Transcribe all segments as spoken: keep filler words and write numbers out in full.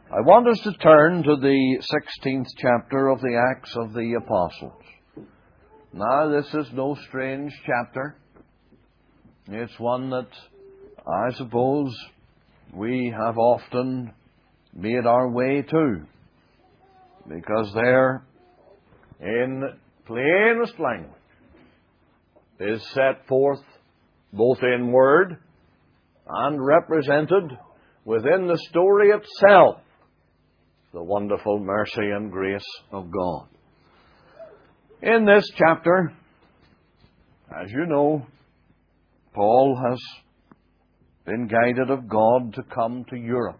I want us to turn to the sixteenth chapter of the Acts of the Apostles. Now, this is no strange chapter. It's one that I suppose we have often made our way to, because there, in plainest language, is set forth both in word and represented within the story itself the wonderful mercy and grace of God. In this chapter, as you know, Paul has been guided of God to come to Europe.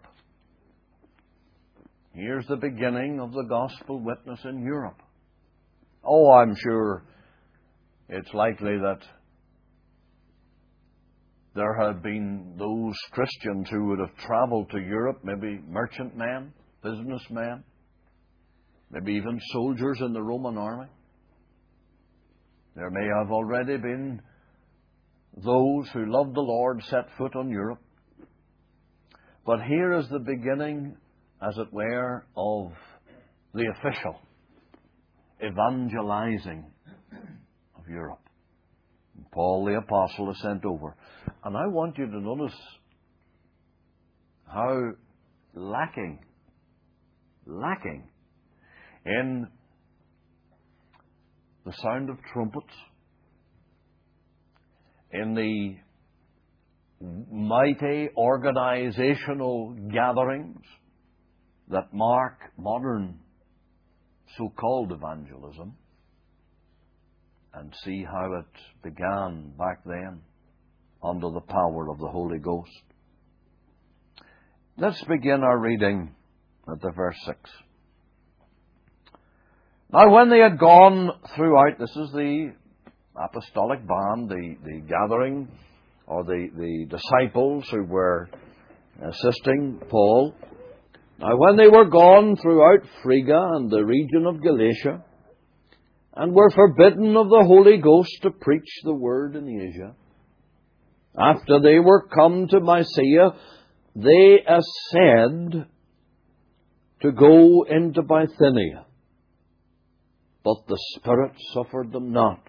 Here's the beginning of the gospel witness in Europe. Oh, I'm sure it's likely that there have been those Christians who would have traveled to Europe, maybe merchantmen, businessmen, maybe even soldiers in the Roman army. There may have already been those who loved the Lord set foot on Europe. But here is the beginning, as it were, of the official evangelizing of Europe. Paul the Apostle is sent over. And I want you to notice how lacking, lacking in the sound of trumpets, in the mighty organizational gatherings that mark modern so-called evangelism, and see how it began back then under the power of the Holy Ghost. Let's begin our reading at the verse six. Now when they had gone throughout, this is the apostolic band, the, the gathering, or the, the disciples who were assisting Paul. Now when they were gone throughout Phrygia and the region of Galatia, and were forbidden of the Holy Ghost to preach the word in Asia, after they were come to Mysia, they essayed to go into Bithynia, but the Spirit suffered them not.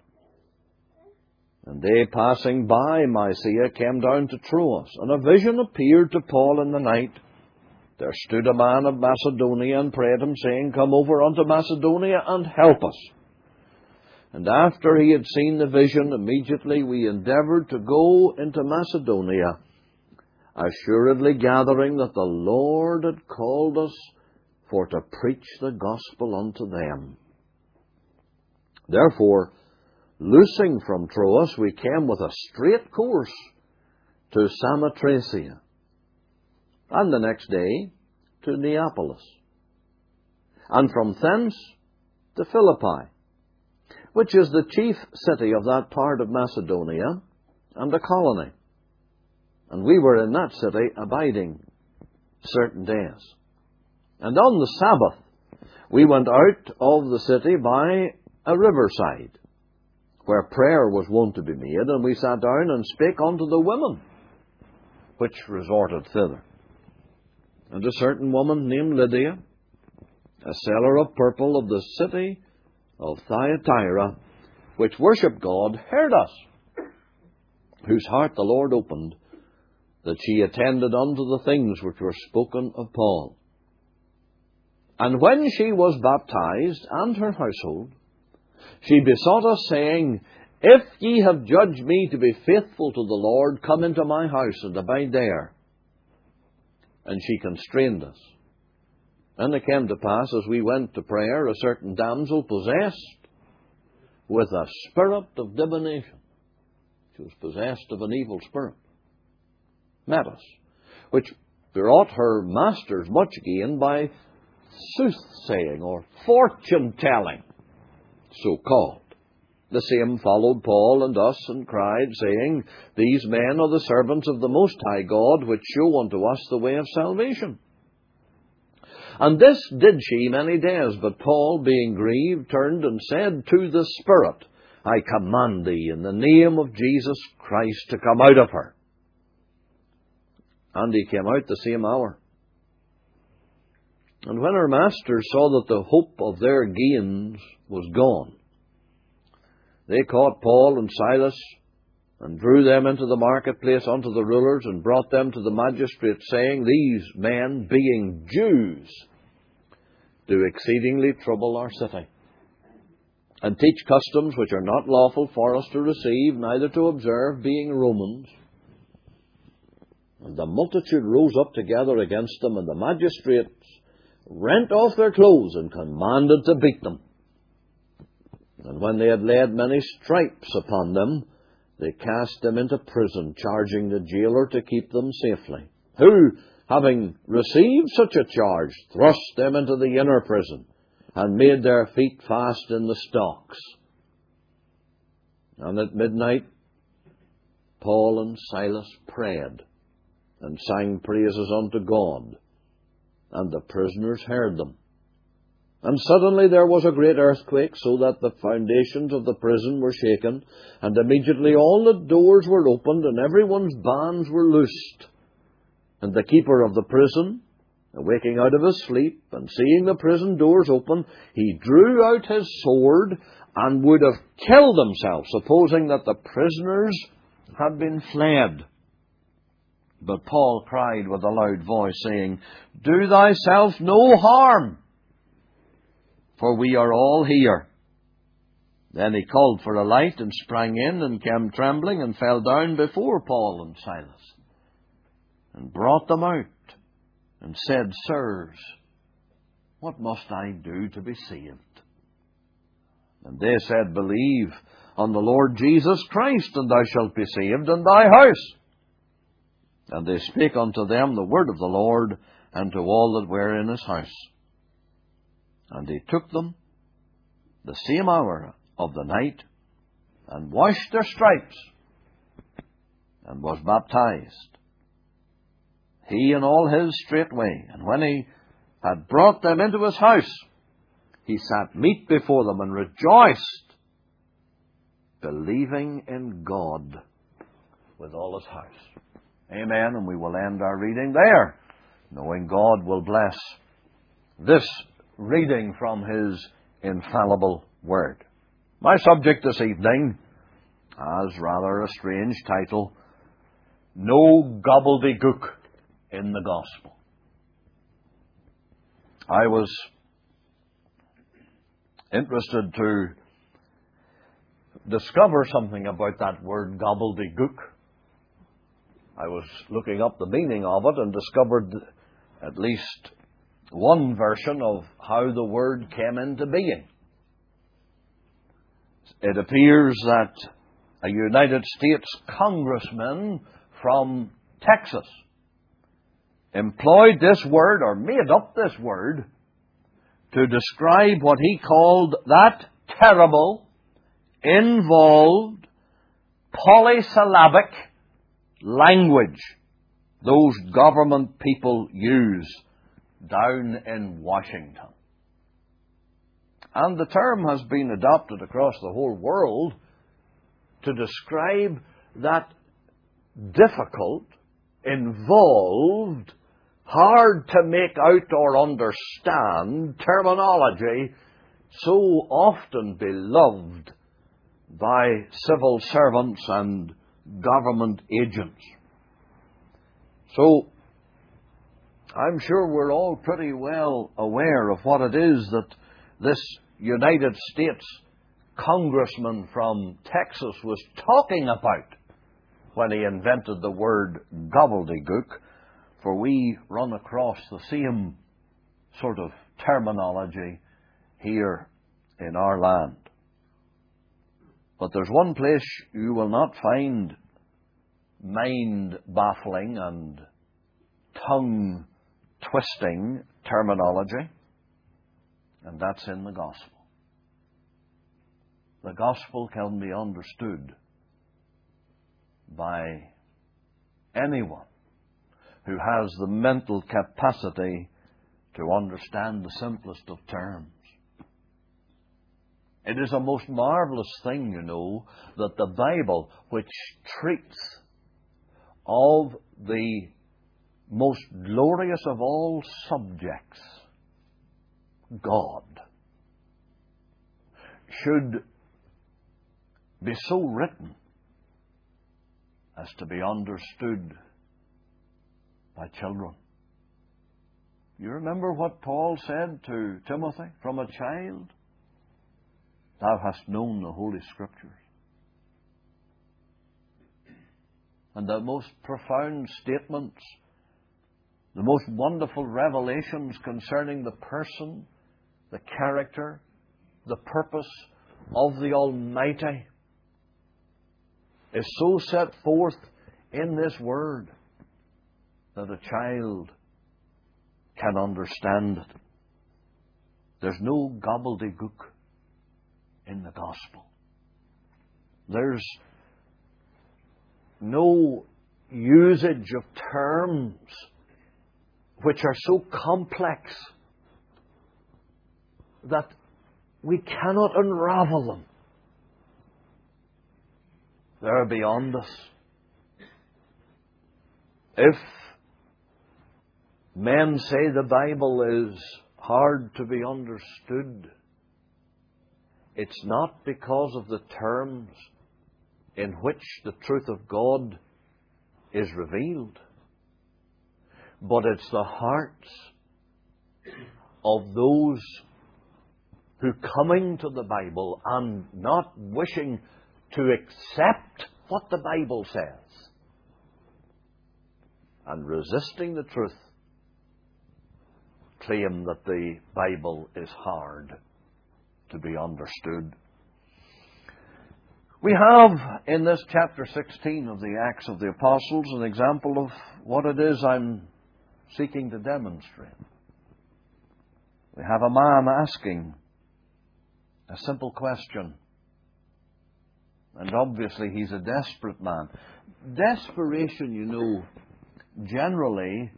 And they, passing by Mysia, came down to Troas, and a vision appeared to Paul in the night. There stood a man of Macedonia and prayed him, saying, Come over unto Macedonia and help us. And after he had seen the vision, immediately we endeavoured to go into Macedonia, assuredly gathering that the Lord had called us for to preach the gospel unto them. Therefore, loosing from Troas, we came with a straight course to Samothracia, and the next day to Neapolis, and from thence to Philippi, which is the chief city of that part of Macedonia, and a colony. And we were in that city abiding certain days. And on the Sabbath we went out of the city by a riverside, where prayer was wont to be made, and we sat down and spake unto the women which resorted thither. And a certain woman named Lydia, a seller of purple of the city of Thyatira, which worshipped God, heard us, whose heart the Lord opened, that she attended unto the things which were spoken of Paul. And when she was baptized, and her household, she besought us, saying, If ye have judged me to be faithful to the Lord, come into my house and abide there. And she constrained us. And it came to pass, as we went to prayer, a certain damsel possessed with a spirit of divination, she was possessed of an evil spirit, met us, which brought her masters much gain by soothsaying or fortune-telling, so called. The same followed Paul and us, and cried, saying, These men are the servants of the Most High God, which show unto us the way of salvation. And this did she many days, but Paul, being grieved, turned and said to the spirit, I command thee in the name of Jesus Christ to come out of her. And he came out the same hour. And when her masters saw that the hope of their gains was gone, they caught Paul and Silas and drew them into the marketplace unto the rulers and brought them to the magistrates, saying, These men, being Jews, do exceedingly trouble our city, and teach customs which are not lawful for us to receive, neither to observe, being Romans. And the multitude rose up together against them, and the magistrates rent off their clothes and commanded to beat them. And when they had laid many stripes upon them, they cast them into prison, charging the jailer to keep them safely, who, having received such a charge, thrust them into the inner prison, and made their feet fast in the stocks. And at midnight Paul and Silas prayed, and sang praises unto God, and the prisoners heard them. And suddenly there was a great earthquake, so that the foundations of the prison were shaken, and immediately all the doors were opened, and everyone's bands were loosed. And the keeper of the prison, waking out of his sleep, and seeing the prison doors open, he drew out his sword, and would have killed himself, supposing that the prisoners had been fled. But Paul cried with a loud voice, saying, Do thyself no harm, for we are all here. Then he called for a light, and sprang in, and came trembling, and fell down before Paul and Silas, and brought them out, and said, Sirs, what must I do to be saved? And they said, Believe on the Lord Jesus Christ, and thou shalt be saved, and thy house. And they spake unto them the word of the Lord, and to all that were in his house. And he took them the same hour of the night, and washed their stripes, and was baptized, he and all his straightway. And when he had brought them into his house, he sat meat before them, and rejoiced, believing in God with all his house. Amen. And we will end our reading there, knowing God will bless this reading from his infallible word. My subject this evening has rather a strange title: No Gobbledygook in the Gospel. I was interested to discover something about that word gobbledygook. I was looking up the meaning of it and discovered at least one version of how the word came into being. It appears that a United States congressman from Texas employed this word, or made up this word, to describe what he called that terrible, involved, polysyllabic language those government people use down in Washington. And the term has been adopted across the whole world to describe that difficult, involved, hard to make out or understand terminology so often beloved by civil servants and government agents. So, I'm sure we're all pretty well aware of what it is that this United States congressman from Texas was talking about when he invented the word gobbledygook, for we run across the same sort of terminology here in our land. But there's one place you will not find mind-baffling and tongue-twisting terminology, and that's in the Gospel. The Gospel can be understood by anyone who has the mental capacity to understand the simplest of terms. It is a most marvelous thing, you know, that the Bible, which treats of the most glorious of all subjects, God should be so written as to be understood by children. You remember what Paul said to Timothy? From a child, thou hast known the Holy Scriptures. And the most profound statements, the most wonderful revelations concerning the person, the character, the purpose of the Almighty is so set forth in this Word that a child can understand it. There's no gobbledygook in the gospel. There's no usage of terms which are so complex that we cannot unravel them. They're beyond us. If men say the Bible is hard to be understood, it's not because of the terms in which the truth of God is revealed, but it's the hearts of those who, coming to the Bible and not wishing to accept what the Bible says and resisting the truth, claim that the Bible is hard to be understood. We have in this chapter sixteen of the Acts of the Apostles an example of what it is I'm seeking to demonstrate. We have a man asking a simple question. And obviously he's a desperate man. Desperation, you know, generally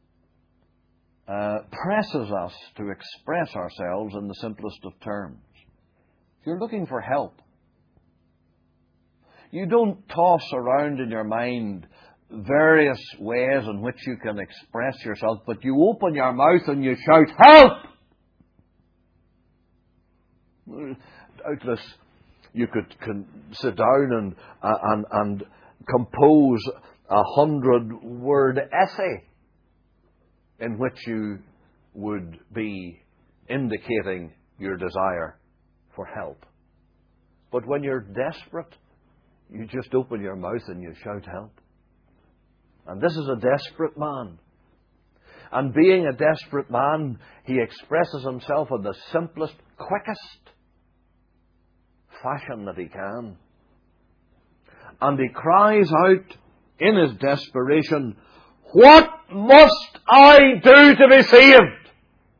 uh, presses us to express ourselves in the simplest of terms. If you're looking for help, you don't toss around in your mind various ways in which you can express yourself, but you open your mouth and you shout, "Help!" Doubtless you could can sit down and, uh, and, and compose a hundred-word essay in which you would be indicating your desire for help. But when you're desperate, you just open your mouth and you shout help. And this is a desperate man. And being a desperate man, he expresses himself in the simplest, quickest fashion that he can. And he cries out in his desperation, "What must I do to be saved?"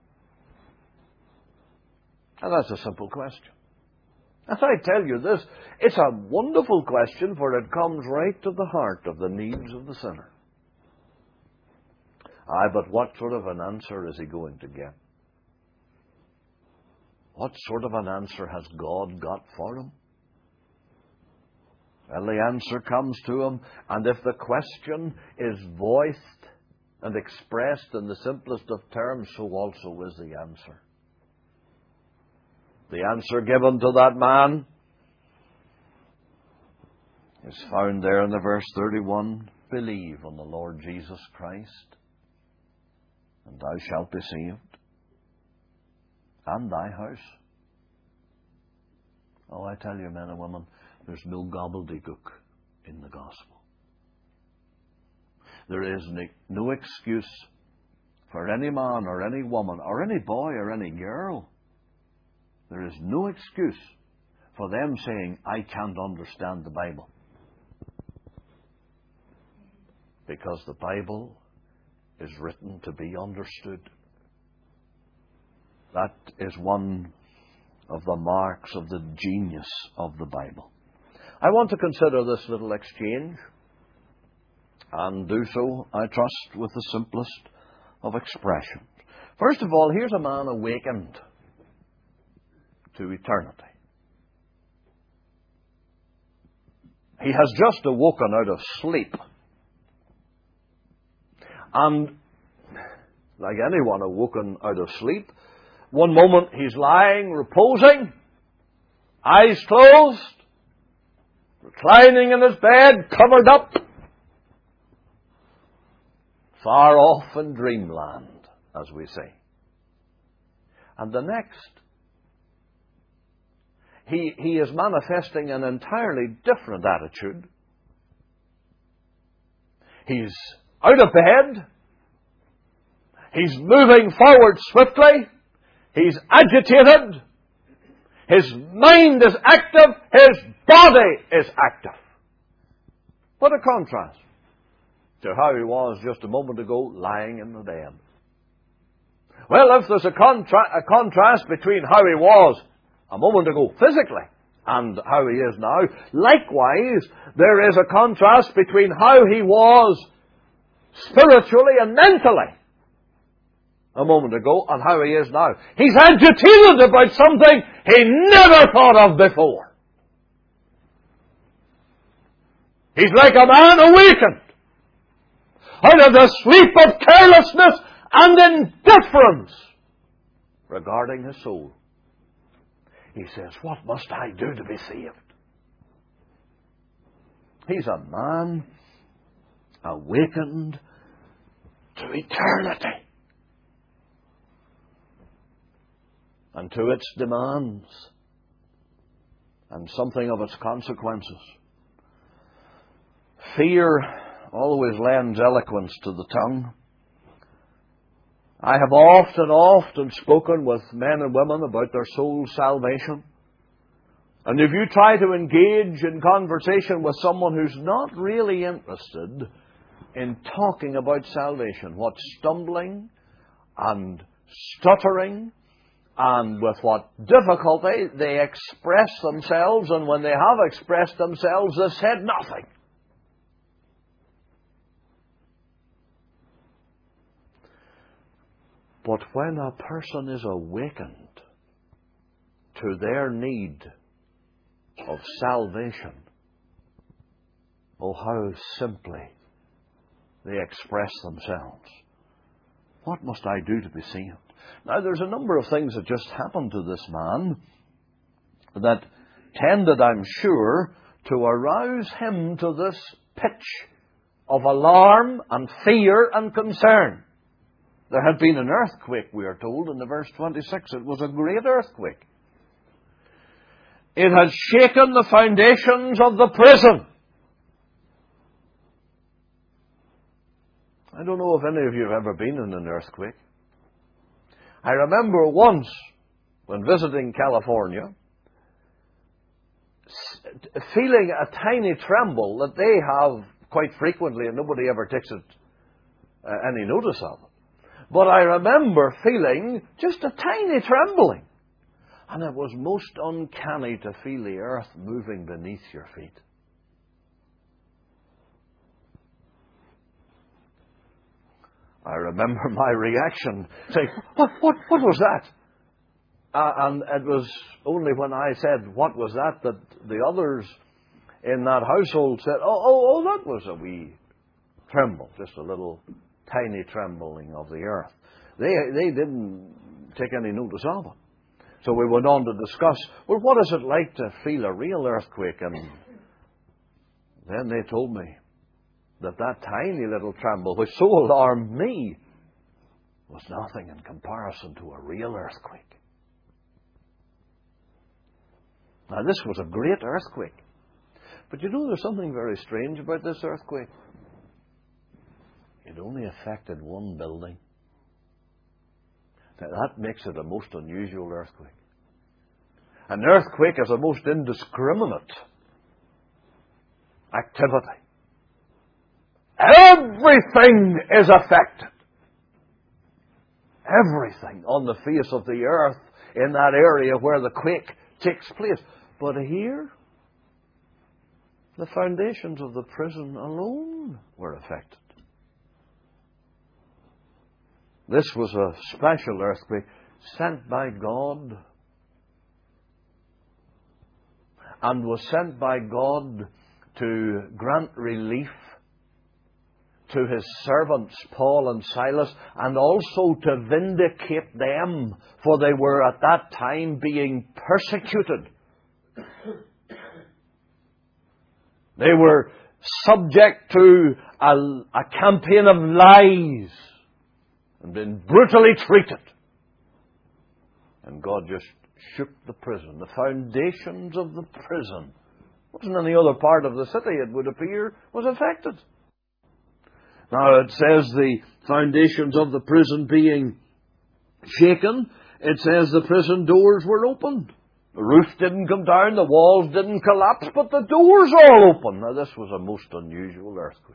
And that's a simple question. As I tell you this, it's a wonderful question, for it comes right to the heart of the needs of the sinner. Aye, but what sort of an answer is he going to get? What sort of an answer has God got for him? Well, the answer comes to him, and if the question is voiced and expressed in the simplest of terms, so also is the answer. The answer given to that man is found there in the verse thirty-one. Believe on the Lord Jesus Christ, and thou shalt be saved, and thy house. Oh, I tell you, men and women, there's no gobbledygook in the gospel. There is no excuse for any man or any woman or any boy or any girl. There is no excuse for them saying, "I can't understand the Bible." Because the Bible is written to be understood. That is one of the marks of the genius of the Bible. I want to consider this little exchange, and do so, I trust, with the simplest of expressions. First of all, here's a man awakened to eternity. He has just awoken out of sleep. And like anyone awoken out of sleep, One moment he's lying, reposing, eyes closed, reclining in his bed, covered up, far off in dreamland, as we say. And the next, he, he is manifesting an entirely different attitude. He's out of bed. He's moving forward swiftly. He's agitated. His mind is active. His body is active. What a contrast to how he was just a moment ago lying in the bed. Well, if there's a, contra- a contrast between how he was a moment ago physically and how he is now, likewise, there is a contrast between how he was spiritually and mentally a moment ago and how he is now. He's agitated about something he never thought of before. He's like a man awakened out of the sleep of carelessness and indifference regarding his soul. He says, what must I do to be saved? He's a man awakened to eternity and to its demands and something of its consequences. Fear always lends eloquence to the tongue. I have often, often spoken with men and women about their soul's salvation. And if you try to engage in conversation with someone who's not really interested in talking about salvation, what stumbling and stuttering and with what difficulty they express themselves, and when they have expressed themselves, they've said nothing. But when a person is awakened to their need of salvation, oh, how simply they express themselves. What must I do to be saved? Now, there's a number of things that just happened to this man that tended, I'm sure, to arouse him to this pitch of alarm and fear and concern. There had been an earthquake, we are told, in the verse twenty-six. It was a great earthquake. It had shaken the foundations of the prison. I don't know if any of you have ever been in an earthquake. I remember once, when visiting California, feeling a tiny tremble that they have quite frequently, and nobody ever takes it uh, any notice of it. But I remember feeling just a tiny trembling. And it was most uncanny to feel the earth moving beneath your feet. I remember my reaction, saying, what, what, what was that? Uh, and it was only when I said, what was that, that the others in that household said, oh, oh, oh, that was a wee tremble, just a little tiny trembling of the earth. They they didn't take any notice of it. So we went on to discuss, well, what is it like to feel a real earthquake? And then they told me that that tiny little tremble, which so alarmed me, was nothing in comparison to a real earthquake. Now, this was a great earthquake. But you know, there's something very strange about this earthquake. It only affected one building. Now, that makes it a most unusual earthquake. An earthquake is a most indiscriminate activity. Everything is affected. Everything on the face of the earth in that area where the quake takes place. But here, the foundations of the prison alone were affected. This was a special earthquake sent by God, and was sent by God to grant relief to his servants, Paul and Silas, and also to vindicate them, for they were at that time being persecuted. They were subject to a, a campaign of lies and been brutally treated. And God just shook the prison. The foundations of the prison, wasn't any other part of the city, it would appear, was affected. Now it says the foundations of the prison being shaken. It says the prison doors were opened. The roof didn't come down, the walls didn't collapse, but the doors all open. Now this was a most unusual earthquake.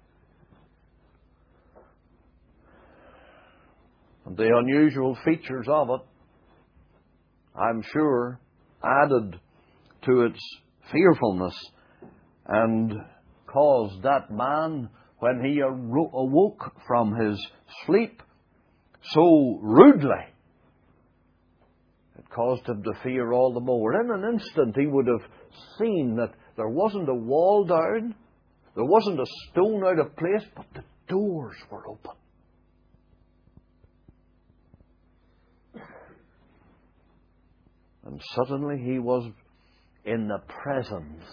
And the unusual features of it, I'm sure, added to its fearfulness and caused that man, when he awoke from his sleep so rudely, it caused him to fear all the more. In an instant he would have seen that there wasn't a wall down, there wasn't a stone out of place, but the doors were open. And suddenly he was in the presence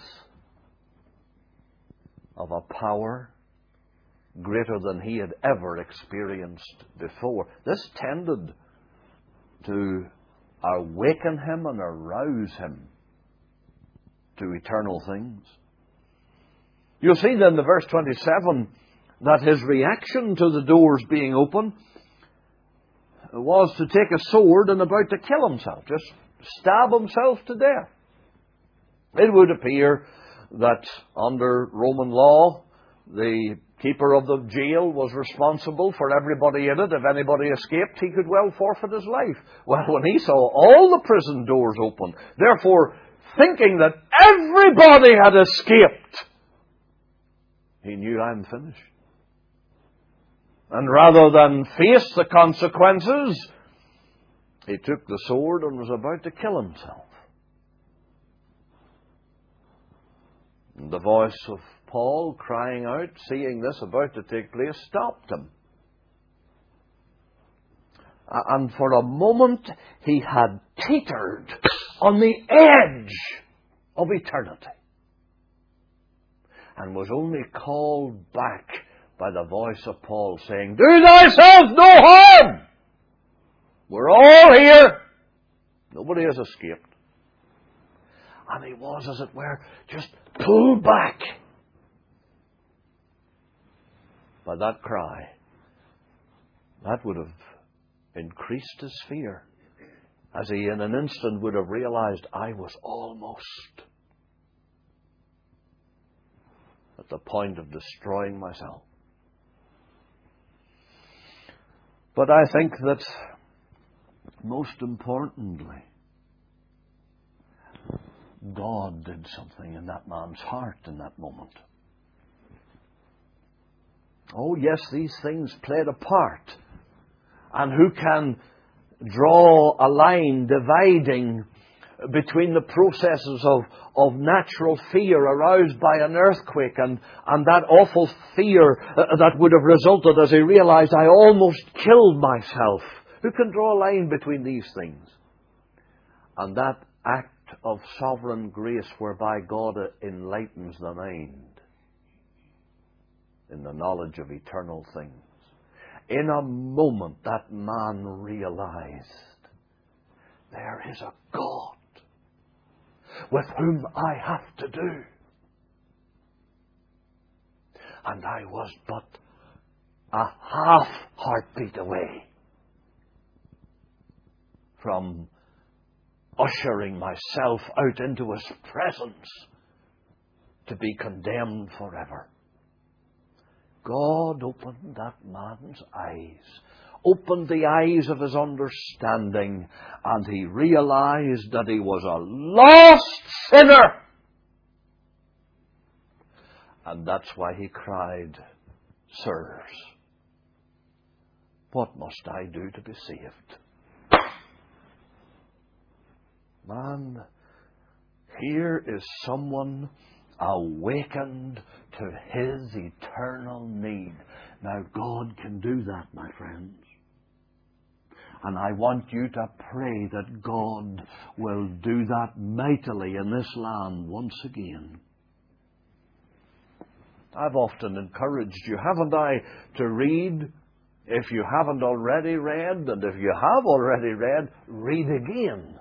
of a power greater than he had ever experienced before. This tended to awaken him and arouse him to eternal things. You'll see then in verse twenty-seven that his reaction to the doors being open was to take a sword and about to kill himself, just stab himself to death. It would appear that under Roman law, the keeper of the jail was responsible for everybody in it. If anybody escaped, he could well forfeit his life. Well, when he saw all the prison doors open, therefore thinking that everybody had escaped, he knew, I'm finished. And rather than face the consequences, he took the sword and was about to kill himself. And the voice of Paul crying out, seeing this about to take place, stopped him. And for a moment he had teetered on the edge of eternity, and was only called back by the voice of Paul saying, do thyself no harm! We're all here. Nobody has escaped. And he was, as it were, just pulled back by that cry. That would have increased his fear, as he in an instant would have realized, I was almost at the point of destroying myself. But I think that most importantly, God did something in that man's heart in that moment. Oh yes, these things played a part. And who can draw a line dividing between the processes of, of natural fear aroused by an earthquake and, and that awful fear that would have resulted as he realized, I almost killed myself. Who can draw a line between these things? And that act of sovereign grace whereby God enlightens the mind in the knowledge of eternal things. In a moment that man realized, there is a God with whom I have to do. And I was but a half heartbeat away from ushering myself out into His presence to be condemned forever. God opened that man's eyes, opened the eyes of his understanding, and he realized that he was a lost sinner. And that's why he cried, Sirs, what must I do to be saved? Man, here is someone awakened to his eternal need. Now, God can do that, my friends. And I want you to pray that God will do that mightily in this land once again. I've often encouraged you, haven't I, to read. If you haven't already read, and if you have already read, read again.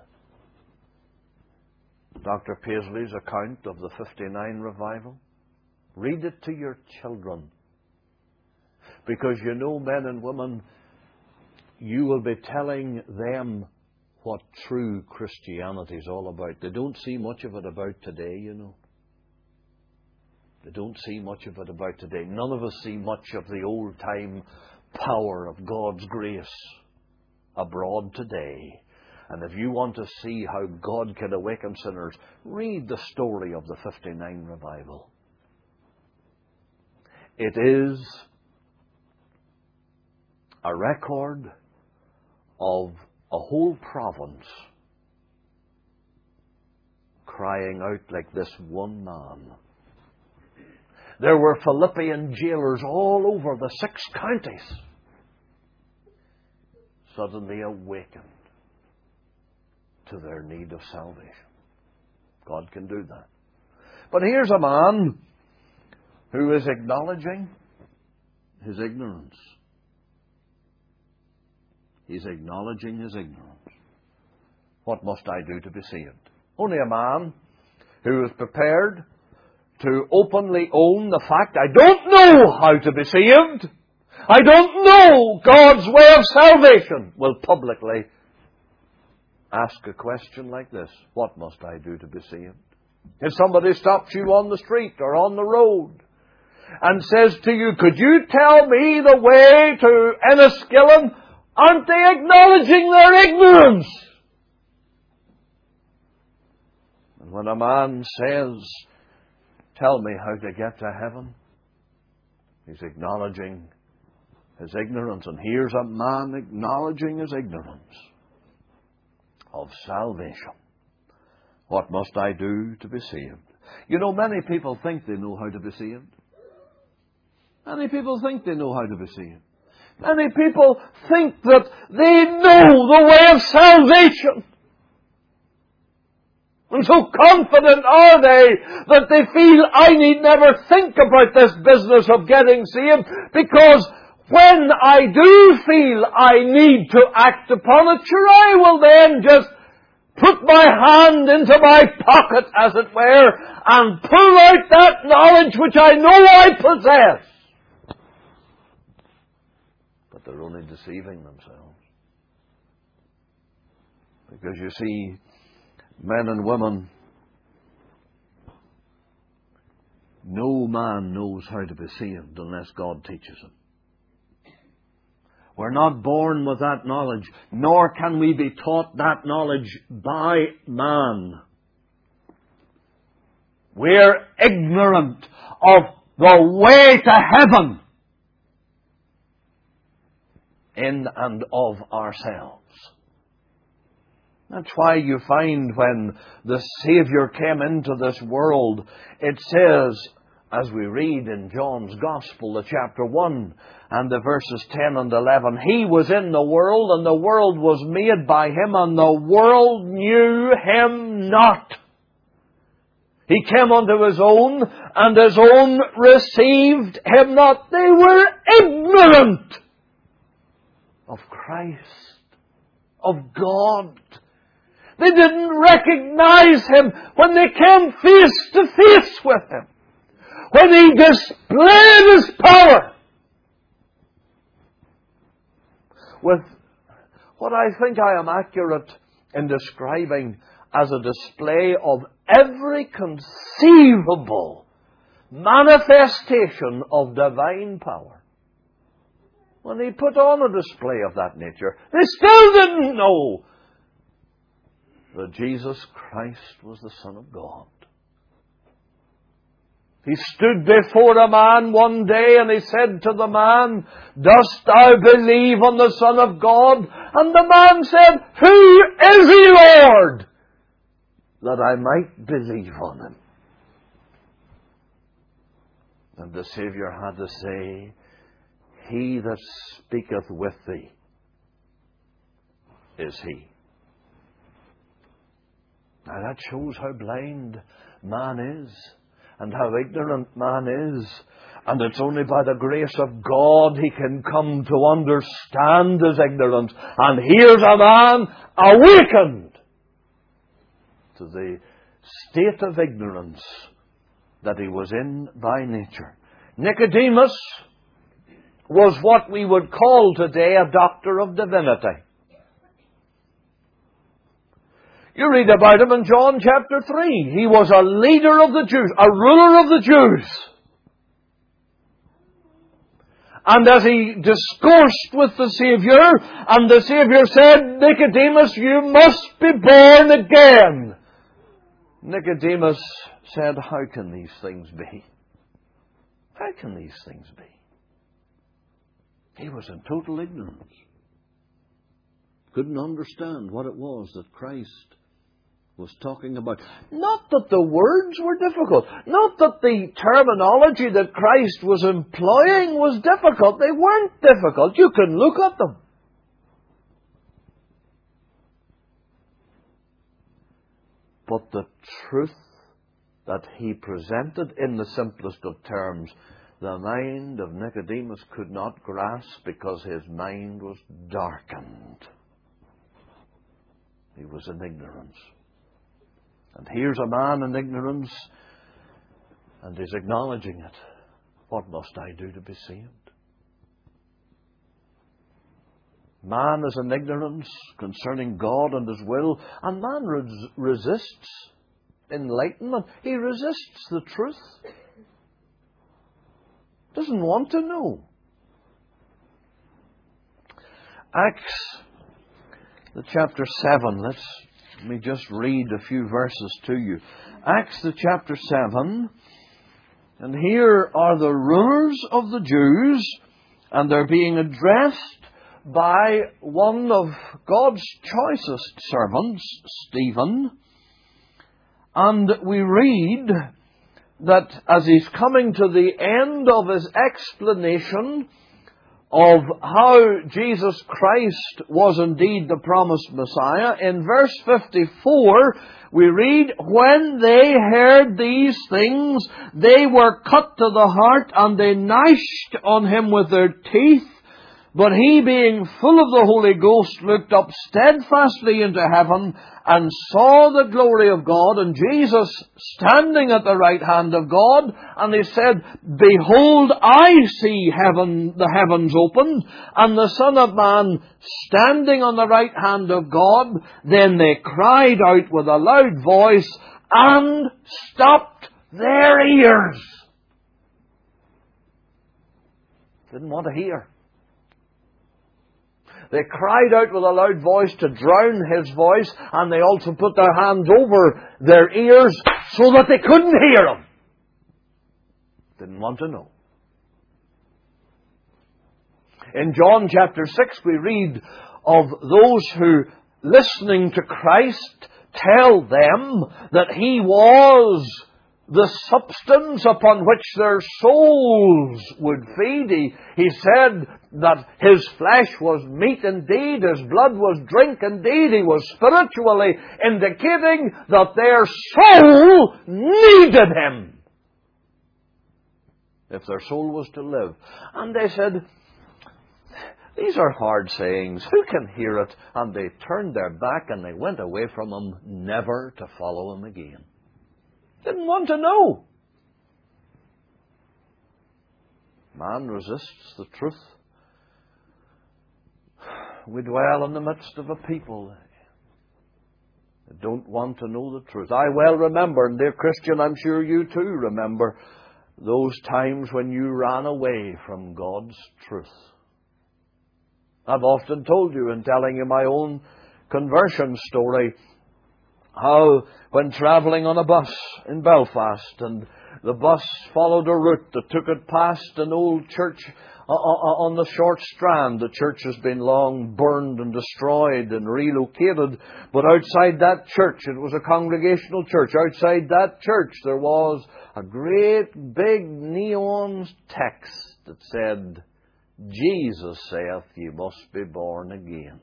Doctor Paisley's account of the fifty-nine revival. Read it to your children. Because you know, men and women, you will be telling them what true Christianity is all about. They don't see much of it about today, you know. They don't see much of it about today. None of us see much of the old-time power of God's grace abroad today. And if you want to see how God can awaken sinners, read the story of the fifty-nine revival. It is a record of a whole province crying out like this one man. There were Philippian jailers all over the six counties, suddenly awakened to their need of salvation. God can do that. But here's a man who is acknowledging his ignorance. He's acknowledging his ignorance. What must I do to be saved? Only a man who is prepared to openly own the fact, I don't know how to be saved. I don't know God's way of salvation. Will publicly ask a question like this. What must I do to be saved? If somebody stops you on the street or on the road and says to you, could you tell me the way to Enniskillen? Aren't they acknowledging their ignorance? And when a man says, tell me how to get to heaven, he's acknowledging his ignorance. And here's a man acknowledging his ignorance of salvation. What must I do to be saved? You know, many people think they know how to be saved. Many people think they know how to be saved. Many people think that they know the way of salvation. And so confident are they that they feel, I need never think about this business of getting saved, because when I do feel I need to act upon it, sure, I will then just put my hand into my pocket, as it were, and pull out that knowledge which I know I possess. But they're only deceiving themselves. Because you see, men and women, no man knows how to be saved unless God teaches him. We're not born with that knowledge, nor can we be taught that knowledge by man. We're ignorant of the way to heaven in and of ourselves. That's why you find when the Savior came into this world, it says, as we read in John's Gospel, the chapter one, and the verses ten and eleven, He was in the world, and the world was made by Him, and the world knew Him not. He came unto His own, and His own received Him not. They were ignorant of Christ, of God. They didn't recognize Him when they came face to face with Him, when He displayed His power with what I think I am accurate in describing as a display of every conceivable manifestation of divine power. When He put on a display of that nature, they still didn't know that Jesus Christ was the Son of God. He stood before a man one day and He said to the man, dost thou believe on the Son of God? And the man said, who is He, Lord, that I might believe on Him? And the Savior had to say, he that speaketh with thee is he. Now that shows how blind man is and how ignorant man is. And it's only by the grace of God he can come to understand his ignorance. And here's a man awakened to the state of ignorance that he was in by nature. Nicodemus was what we would call today a doctor of divinity. You read about him in John chapter three. He was a leader of the Jews, a ruler of the Jews. And as he discoursed with the Saviour, and the Saviour said, Nicodemus, you must be born again. Nicodemus said, how can these things be? How can these things be? He was in total ignorance. Couldn't understand what it was that Christ was talking about. Not that the words were difficult. Not that the terminology that Christ was employing was difficult. They weren't difficult. You can look at them. But the truth that he presented in the simplest of terms, the mind of Nicodemus could not grasp because his mind was darkened. He was in ignorance. And here's a man in ignorance, and he's acknowledging it. What must I do to be saved? Man is in ignorance concerning God and His will, and man res- resists enlightenment. He resists the truth. Doesn't want to know. Acts, the chapter seven. Let's let me just read a few verses to you. Acts, the chapter seven. And here are the rulers of the Jews, and they're being addressed by one of God's choicest servants, Stephen. And we read that as he's coming to the end of his explanation of how Jesus Christ was indeed the promised Messiah, in verse fifty-four, we read, when they heard these things, they were cut to the heart, and they gnashed on him with their teeth. But he, being full of the Holy Ghost, looked up steadfastly into heaven and saw the glory of God, and Jesus standing at the right hand of God. And he said, behold, I see heaven, the heavens opened, and the Son of Man standing on the right hand of God. Then they cried out with a loud voice and stopped their ears. Didn't want to hear. They cried out with a loud voice to drown his voice, and they also put their hands over their ears so that they couldn't hear him. Didn't want to know. In John chapter six we read of those who, listening to Christ, tell them that He was the substance upon which their souls would feed. He, he said that His flesh was meat indeed, His blood was drink indeed. He was spiritually indicating that their soul needed Him if their soul was to live. And they said, these are hard sayings. Who can hear it? And they turned their back and they went away from Him, never to follow Him again. Didn't want to know. Man resists the truth. We dwell in the midst of a people that don't want to know the truth. I well remember, and dear Christian, I'm sure you too remember, those times when you ran away from God's truth. I've often told you in telling you my own conversion story, how when travelling on a bus in Belfast, and the bus followed a route that took it past an old church on the Short Strand. The church has been long burned and destroyed and relocated, but outside that church, it was a congregational church, outside that church there was a great big neon text that said, Jesus saith, ye must be born again.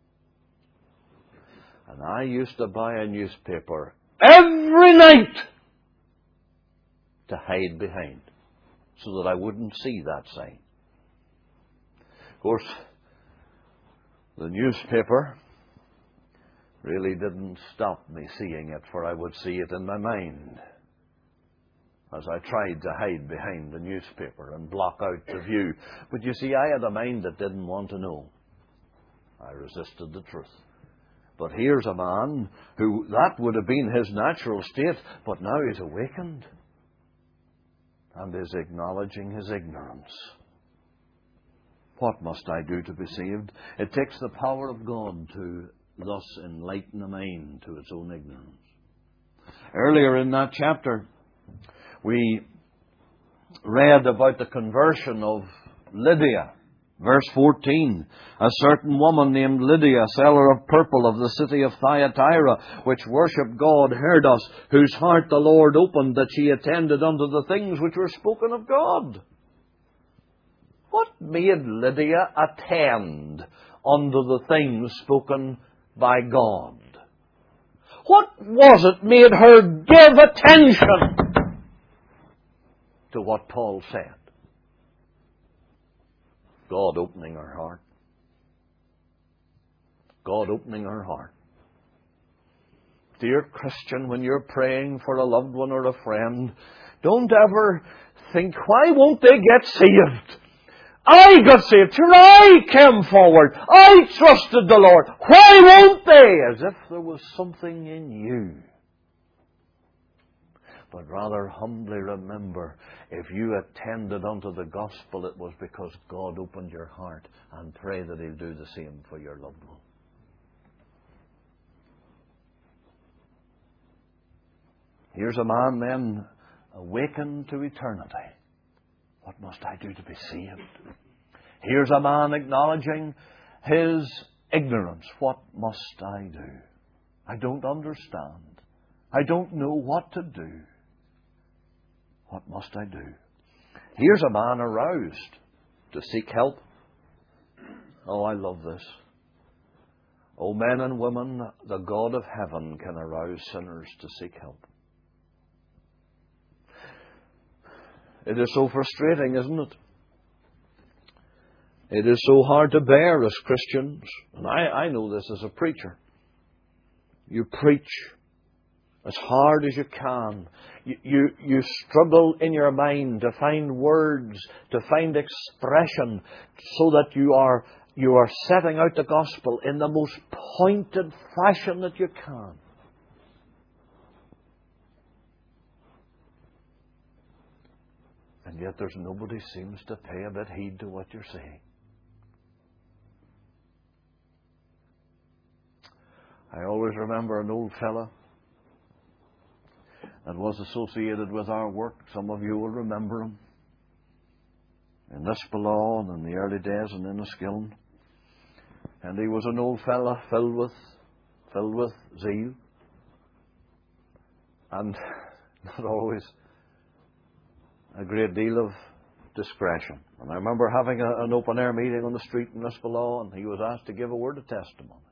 And I used to buy a newspaper every night to hide behind, so that I wouldn't see that sign. Of course, the newspaper really didn't stop me seeing it, for I would see it in my mind as I tried to hide behind the newspaper and block out the view. But you see, I had a mind that didn't want to know. I resisted the truth. But here's a man who, that would have been his natural state, but now he's awakened and is acknowledging his ignorance. What must I do to be saved? It takes the power of God to thus enlighten a mind to its own ignorance. Earlier in that chapter, we read about the conversion of Lydia. Verse fourteen, a certain woman named Lydia, seller of purple of the city of Thyatira, which worshipped God, heard us, whose heart the Lord opened, that she attended unto the things which were spoken of God. What made Lydia attend unto the things spoken by God? What was it made her give attention to what Paul said? God opening her heart. God opening her heart. Dear Christian, when you're praying for a loved one or a friend, don't ever think, why won't they get saved? I got saved. Sure, I came forward. I trusted the Lord. Why won't they? As if there was something in you. But rather humbly remember, if you attended unto the gospel, it was because God opened your heart, and pray that He'll do the same for your loved one. Here's a man then awakened to eternity. What must I do to be saved? Here's a man acknowledging his ignorance. What must I do? I don't understand. I don't know what to do. What must I do? Here's a man aroused to seek help. Oh, I love this. Oh, men and women, the God of heaven can arouse sinners to seek help. It is so frustrating, isn't it? It is so hard to bear as Christians. And I, I know this as a preacher. You preach as hard as you can. You, you, you struggle in your mind to find words, to find expression, so that you are, you are setting out the gospel in the most pointed fashion that you can. And yet there's nobody seems to pay a bit heed to what you're saying. I always remember an old fella that was associated with our work. Some of you will remember him. In Lisbon and in the early days in Enniskillen. And he was an old fella filled with, filled with zeal. And not always a great deal of discretion. And I remember having a, an open-air meeting on the street in Lisbon, and he was asked to give a word of testimony.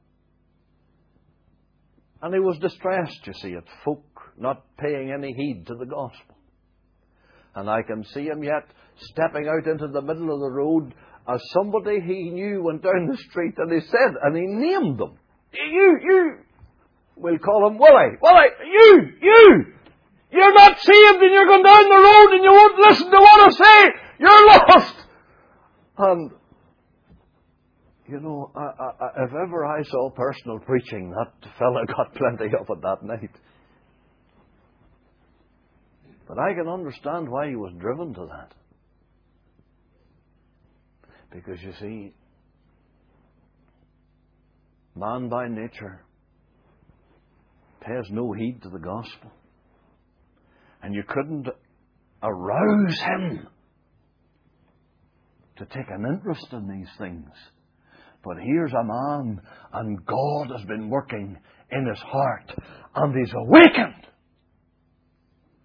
And he was distressed, you see, at folk not paying any heed to the gospel. And I can see him yet stepping out into the middle of the road as somebody he knew went down the street, and he said, and he named them. You, you, we'll call him Willie. Willie, you, you, you're not saved, and you're going down the road and you won't listen to what I say. You're lost. And you know, I, I, if ever I saw personal preaching, that fella got plenty of it that night. But I can understand why he was driven to that. Because you see, man by nature pays no heed to the gospel. And you couldn't arouse him to take an interest in these things. But here's a man, and God has been working in his heart, and he's awakened.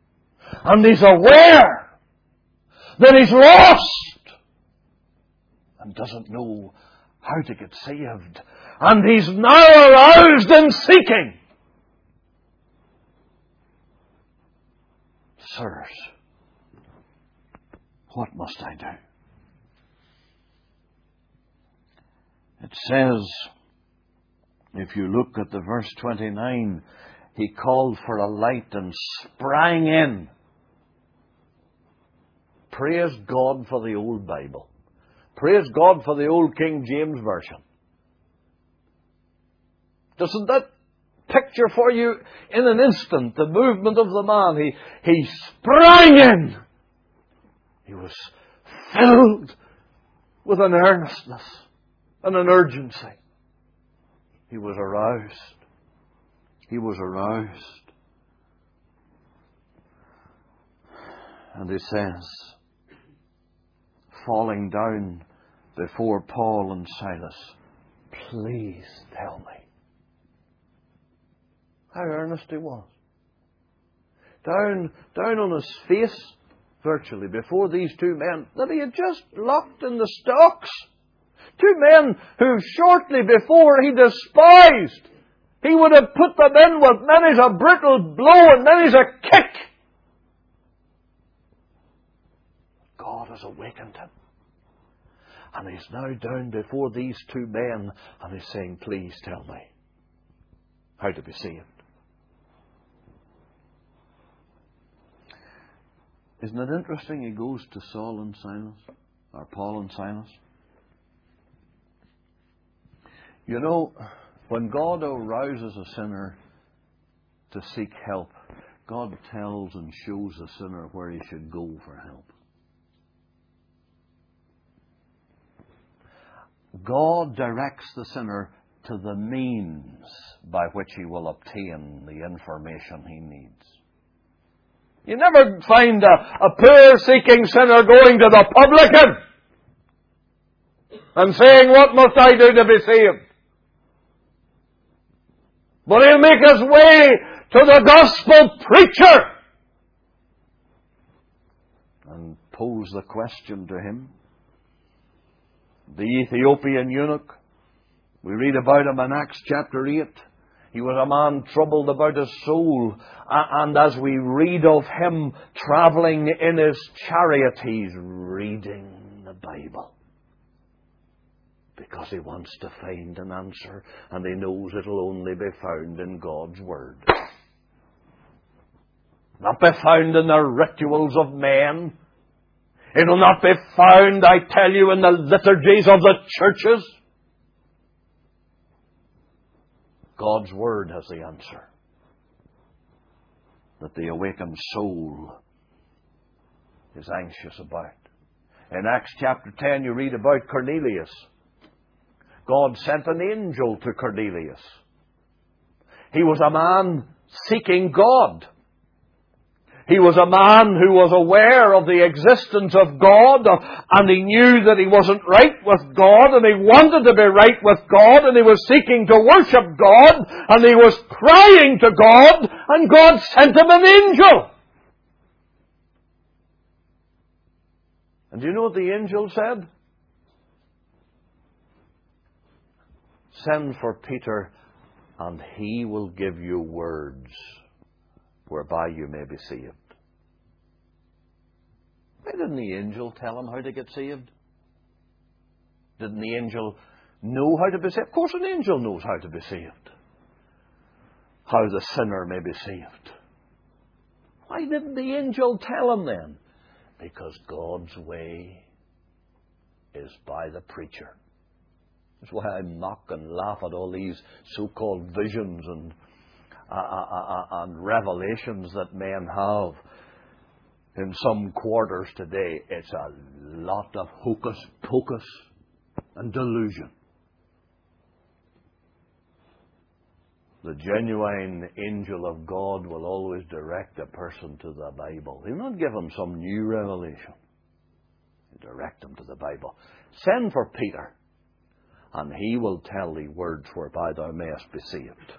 And he's aware that he's lost. and doesn't know how to get saved. And he's now aroused in seeking. Sirs, what must I do? It says, if you look at the verse twenty-nine, he called for a light and sprang in. Praise God for the old Bible. Praise God for the old King James Version. Doesn't that picture for you in an instant the movement of the man? He, he sprang in. He was filled with an earnestness and an urgency. He was aroused. He was aroused. And he says, falling down before Paul and Silas, please tell me. How earnest he was. Down, down on his face, virtually, before these two men that he had just locked in the stocks. Two men who shortly before he despised. He would have put them in with many's a brittle blow and many's a kick. God has awakened him. And he's now down before these two men and he's saying, please tell me how to be saved. Isn't it interesting he goes to Saul and Silas, or Paul and Silas? You know, when God arouses a sinner to seek help, God tells and shows the sinner where he should go for help. God directs the sinner to the means by which he will obtain the information he needs. You never find a, a poor-seeking sinner going to the publican and saying, what must I do to be saved? But he'll make his way to the gospel preacher and pose the question to him. The Ethiopian eunuch, we read about him in Acts chapter eight. He was a man troubled about his soul. And as we read of him travelling in his chariot, he's reading the Bible. Because he wants to find an answer. And he knows it'll only be found in God's Word. Not be found in the rituals of men. It'll not be found, I tell you, in the liturgies of the churches. God's Word has the answer that the awakened soul is anxious about. In Acts chapter ten, you read about Cornelius. God sent an angel to Cornelius. He was a man seeking God. He was a man who was aware of the existence of God, and he knew that he wasn't right with God, and he wanted to be right with God, and he was seeking to worship God, and he was crying to God, and God sent him an angel. And do you know what the angel said? Send for Peter, and he will give you words whereby you may be saved. Why didn't the angel tell him how to get saved? Didn't the angel know how to be saved? Of course an angel knows how to be saved. How the sinner may be saved. Why didn't the angel tell him then? Because God's way is by the preacher. That's why I mock and laugh at all these so-called visions and Uh, uh, uh, and revelations that men have in some quarters today. It's a lot of hocus pocus and delusion. The genuine angel of God will always direct a person to the Bible. He'll not give him some new revelation. He'll direct him to the Bible. Send for Peter, and he will tell thee words whereby thou mayest be saved.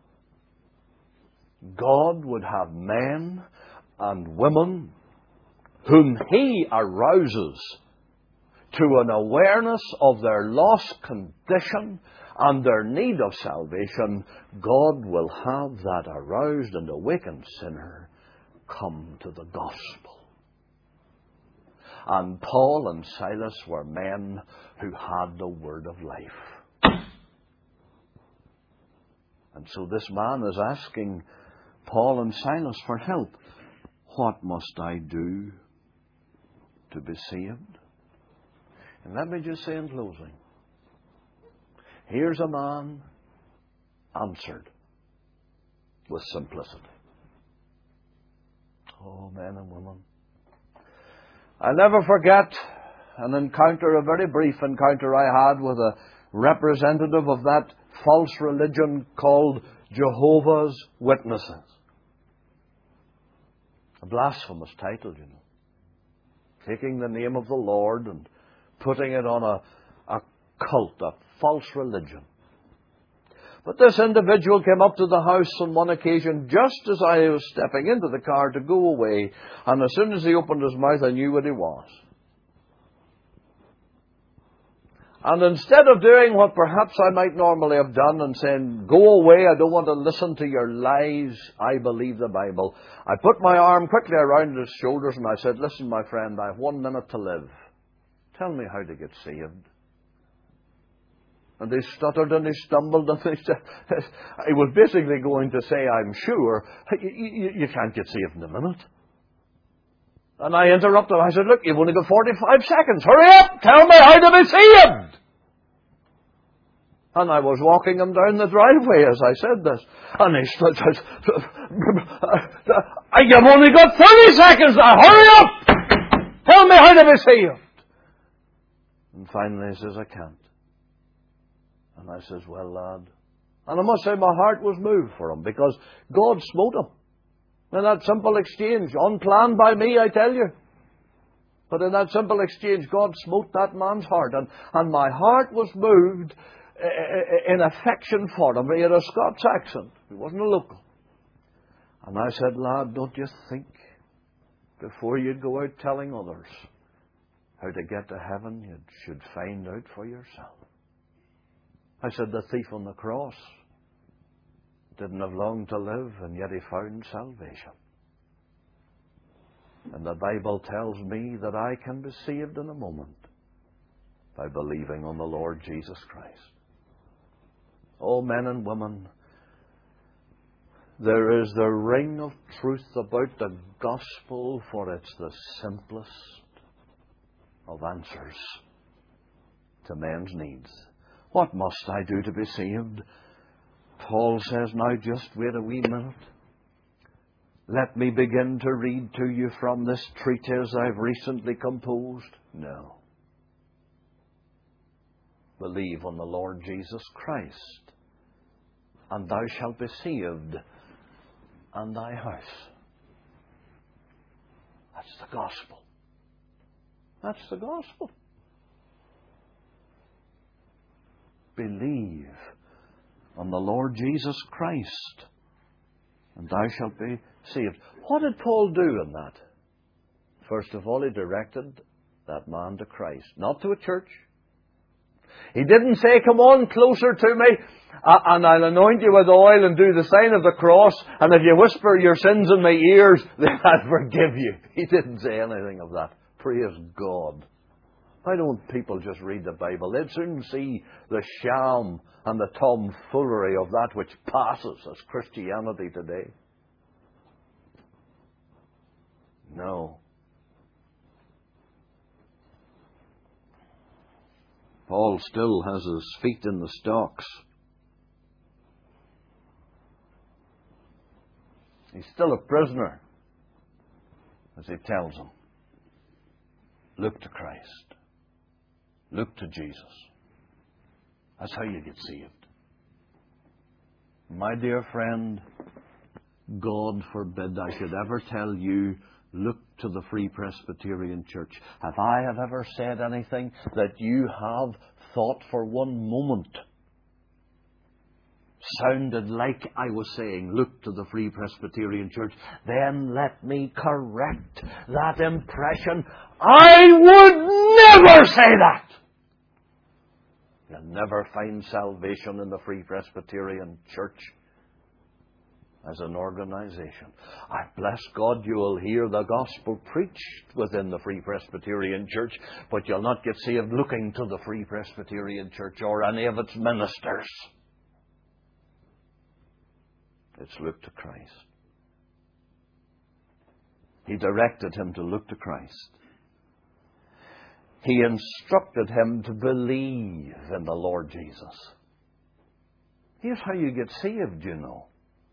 God would have men and women whom He arouses to an awareness of their lost condition and their need of salvation, God will have that aroused and awakened sinner come to the gospel. And Paul and Silas were men who had the word of life. And so this man is asking Paul and Silas for help. What must I do to be saved? And let me just say in closing, here's a man answered with simplicity. Oh, men and women, I'll never forget an encounter, a very brief encounter I had with a representative of that false religion called Jehovah's Witnesses. A blasphemous title, you know. Taking the name of the Lord and putting it on a, a cult, a false religion. But this individual came up to the house on one occasion just as I was stepping into the car to go away, and as soon as he opened his mouth, I knew what he was. And instead of doing what perhaps I might normally have done and saying, go away, I don't want to listen to your lies, I believe the Bible, I put my arm quickly around his shoulders and I said, listen, my friend, I have one minute to live. Tell me how to get saved. And he stuttered and he stumbled and he said, he was basically going to say, I'm sure, you, you, you can't get saved in a minute. And I interrupted him. I said, look, you've only got forty-five seconds. Hurry up! Tell me how to be saved! And I was walking him down the driveway as I said this. And he said, you've only got thirty seconds now. Hurry up! Tell me how to be saved! And finally he says, I can't. And I says, well, lad. And I must say my heart was moved for him because God smote him. In that simple exchange, unplanned by me, I tell you. But in that simple exchange, God smote that man's heart. And, and my heart was moved in affection for him. He had a Scots accent. He wasn't a local. And I said, lad, don't you think before you go out telling others how to get to heaven, you should find out for yourself. I said, the thief on the cross didn't have long to live, and yet he found salvation. And the Bible tells me that I can be saved in a moment by believing on the Lord Jesus Christ. Oh, men and women, there is the ring of truth about the gospel, for it's the simplest of answers to men's needs. What must I do to be saved? Paul says, now just wait a wee minute. Let me begin to read to you from this treatise I've recently composed. No. Believe on the Lord Jesus Christ, and thou shalt be saved, and thy house. That's the gospel. That's the gospel. Believe on the Lord Jesus Christ, and thou shalt be saved. What did Paul do in that? First of all, he directed that man to Christ, not to a church. He didn't say, come on closer to me, and I'll anoint you with oil and do the sign of the cross, and if you whisper your sins in my ears, then I'll forgive you. He didn't say anything of that. Praise God. Why don't people just read the Bible? They'd soon see the sham and the tomfoolery of that which passes as Christianity today. No. Paul still has his feet in the stocks. He's still a prisoner, as he tells them. Look to Christ. Look to Jesus. That's how you get saved. My dear friend, God forbid I should ever tell you, look to the Free Presbyterian Church. If I have ever said anything that you have thought for one moment sounded like I was saying, look to the Free Presbyterian Church, then let me correct that impression. I would never say that. You'll never find salvation in the Free Presbyterian Church as an organization. I bless God you will hear the gospel preached within the Free Presbyterian Church, but you'll not get saved looking to the Free Presbyterian Church or any of its ministers. It's look to Christ. He directed him to look to Christ. He instructed him to believe in the Lord Jesus. Here's how you get saved, you know.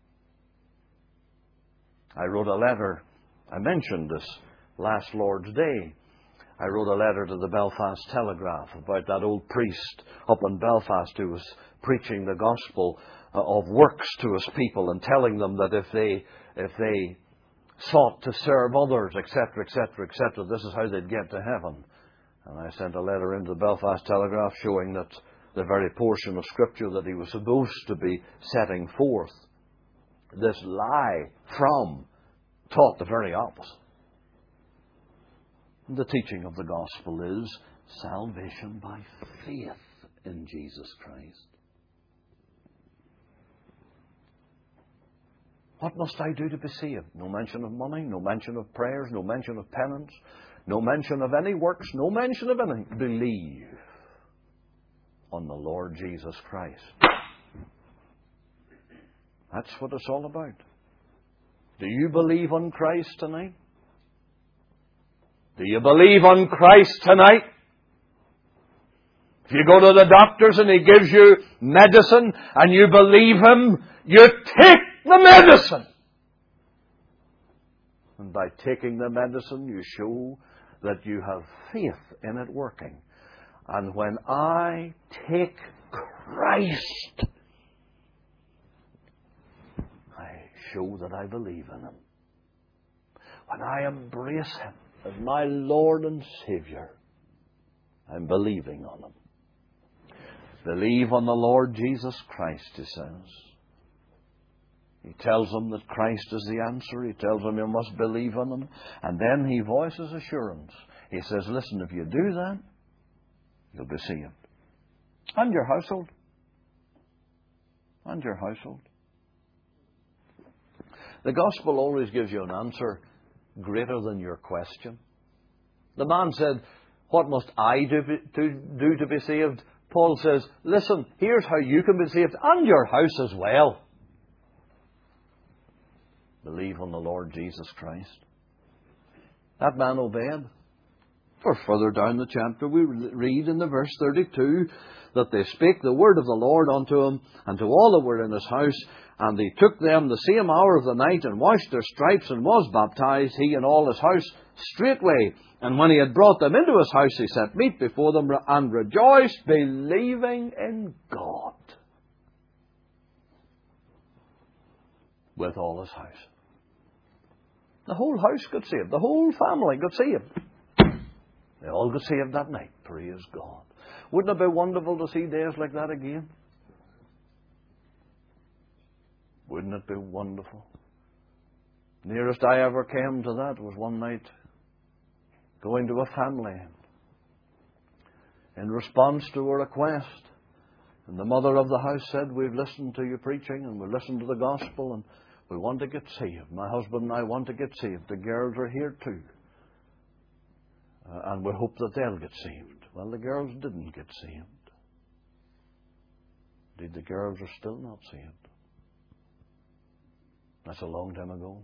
I wrote a letter. I mentioned this last Lord's Day. I wrote a letter to the Belfast Telegraph about that old priest up in Belfast who was preaching the gospel of works to his people and telling them that if they if they sought to serve others, et cetera, et cetera, et cetera, this is how they'd get to heaven. And I sent a letter into the Belfast Telegraph showing that the very portion of Scripture that he was supposed to be setting forth, this lie from, taught the very opposite. The teaching of the gospel is salvation by faith in Jesus Christ. What must I do to be saved? No mention of money, no mention of prayers, no mention of penance, no mention of any works, no mention of anything. Believe on the Lord Jesus Christ. That's what it's all about. Do you believe on Christ tonight? Do you believe on Christ tonight? If you go to the doctors and he gives you medicine and you believe him, you take the medicine. And by taking the medicine, you show that you have faith in it working. And when I take Christ, I show that I believe in him. When I embrace him as my Lord and Savior, I'm believing on him. Believe on the Lord Jesus Christ, he says. He tells them that Christ is the answer. He tells them you must believe on him. And then he voices assurance. He says, listen, if you do that, you'll be saved. And your household. And your household. The gospel always gives you an answer greater than your question. The man said, what must I do to, do to be saved? Paul says, listen, here's how you can be saved, and your house as well. Believe on the Lord Jesus Christ. That man obeyed. For further down the chapter we read in the verse thirty-two that they spake the word of the Lord unto him and to all that were in his house, and he took them the same hour of the night and washed their stripes and was baptized, he and all his house, straightway. And when he had brought them into his house, he set meat before them and rejoiced, believing in God with all his house. The whole house got saved. The whole family got saved. They all got saved that night. Praise God. Wouldn't it be wonderful to see days like that again? Wouldn't it be wonderful? Nearest I ever came to that was one night going to a family in response to a request. And the mother of the house said, we've listened to you preaching and we've listened to the gospel and we want to get saved. My husband and I want to get saved. The girls are here too. Uh, and we hope that they'll get saved. Well, the girls didn't get saved. Indeed, the girls are still not saved. That's a long time ago.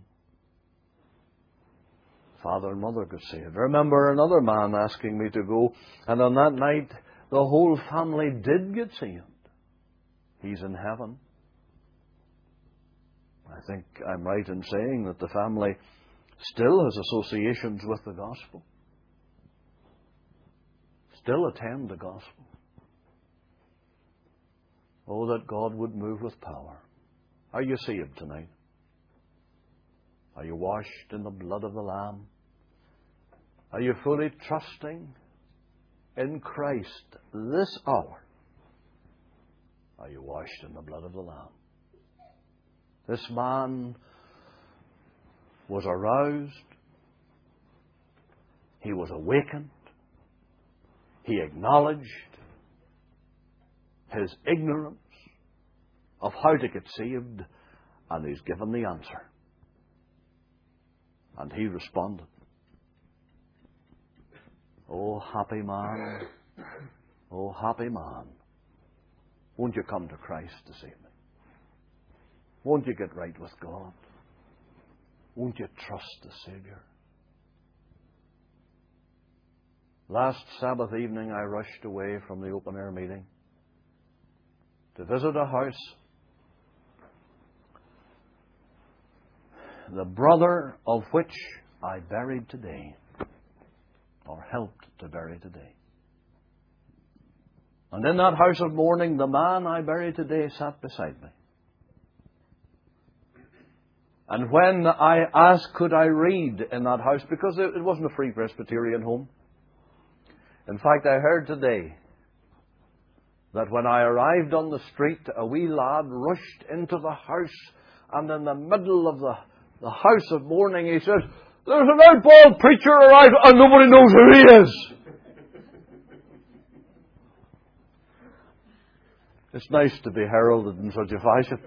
Father and mother got saved. I remember another man asking me to go, and on that night, the whole family did get saved. He's in heaven. I think I'm right in saying that the family still has associations with the gospel. Still attend the gospel. Oh, that God would move with power. Are you saved tonight? Are you washed in the blood of the Lamb? Are you fully trusting in Christ this hour? Are you washed in the blood of the Lamb? This man was aroused. He was awakened. He acknowledged his ignorance of how to get saved, and he's given the answer. And he responded. Oh, happy man. Oh, happy man. Won't you come to Christ this evening? Won't you get right with God? Won't you trust the Savior? Last Sabbath evening I rushed away from the open air meeting to visit a house. The brother of which I buried today, or helped to bury today. And in that house of mourning, the man I buried today sat beside me. And when I asked, could I read in that house, because it wasn't a free Presbyterian home. In fact, I heard today that when I arrived on the street, a wee lad rushed into the house, and in the middle of the, the house of mourning, he says, "There's an outbald preacher arrived, and nobody knows who he is." It's nice to be heralded in such a fashion.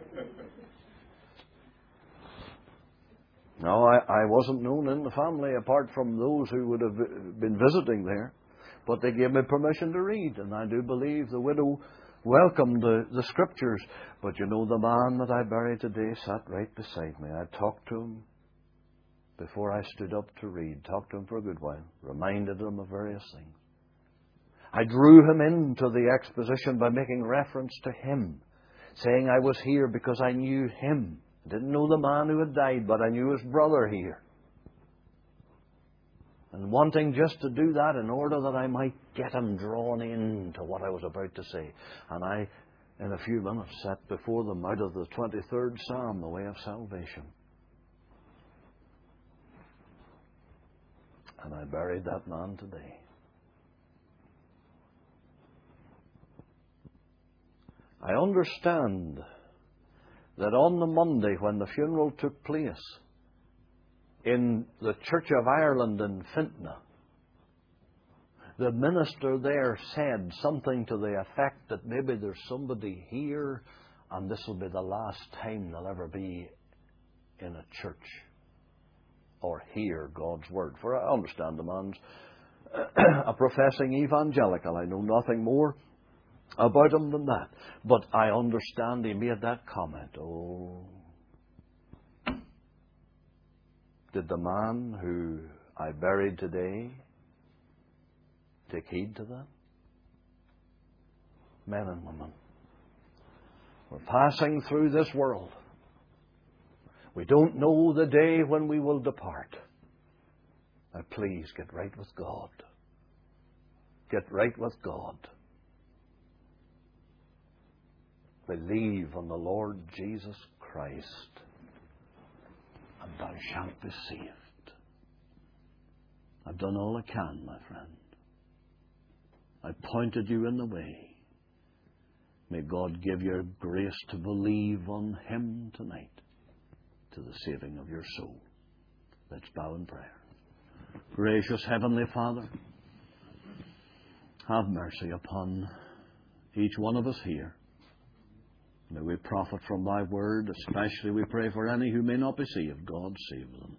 No, I, I wasn't known in the family apart from those who would have been visiting there. But they gave me permission to read, and I do believe the widow welcomed the, the Scriptures. But you know, the man that I buried today sat right beside me. I talked to him before I stood up to read. Talked to him for a good while. Reminded him of various things. I drew him into the exposition by making reference to him, saying I was here because I knew him. I didn't know the man who had died, but I knew his brother here. And wanting just to do that in order that I might get him drawn into what I was about to say. And I, in a few minutes, sat before them out of the twenty-third Psalm, the way of salvation. And I buried that man today. I understand that on the Monday when the funeral took place in the Church of Ireland in Fintna, the minister there said something to the effect that maybe there's somebody here and this will be the last time they'll ever be in a church or hear God's Word. For I understand the man's a professing evangelical. I know nothing more about him than that. But I understand he made that comment. Oh, did the man who I buried today take heed to that? Men and women, we're passing through this world. We don't know the day when we will depart. Now please get right with God. Get right with God. Believe on the Lord Jesus Christ, and thou shalt be saved. I've done all I can, my friend. I pointed you in the way. May God give you grace to believe on Him tonight to the saving of your soul. Let's bow in prayer. Gracious Heavenly Father, have mercy upon each one of us here. May we profit from Thy Word, especially we pray for any who may not be saved. God save them.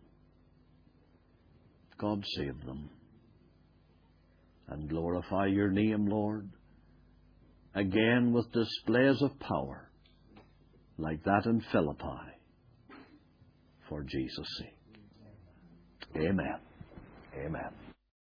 God save them. And glorify Your name, Lord, again with displays of power like that in Philippi, for Jesus' sake. Amen. Amen.